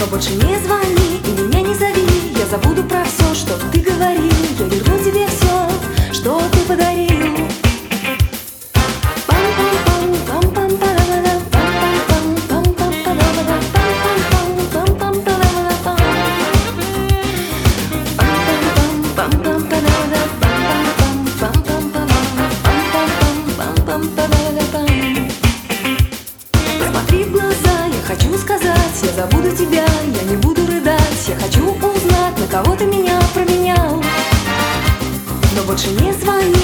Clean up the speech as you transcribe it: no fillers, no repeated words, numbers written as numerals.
больше не звони и меня не зови. Я забуду про все, что ты говорил. Я верну тебе все, что ты подарил. Посмотри в глаза, я хочу сказать, я забуду тебя, я не буду рыдать. Я хочу узнать, на кого ты меня променял. Но больше не звони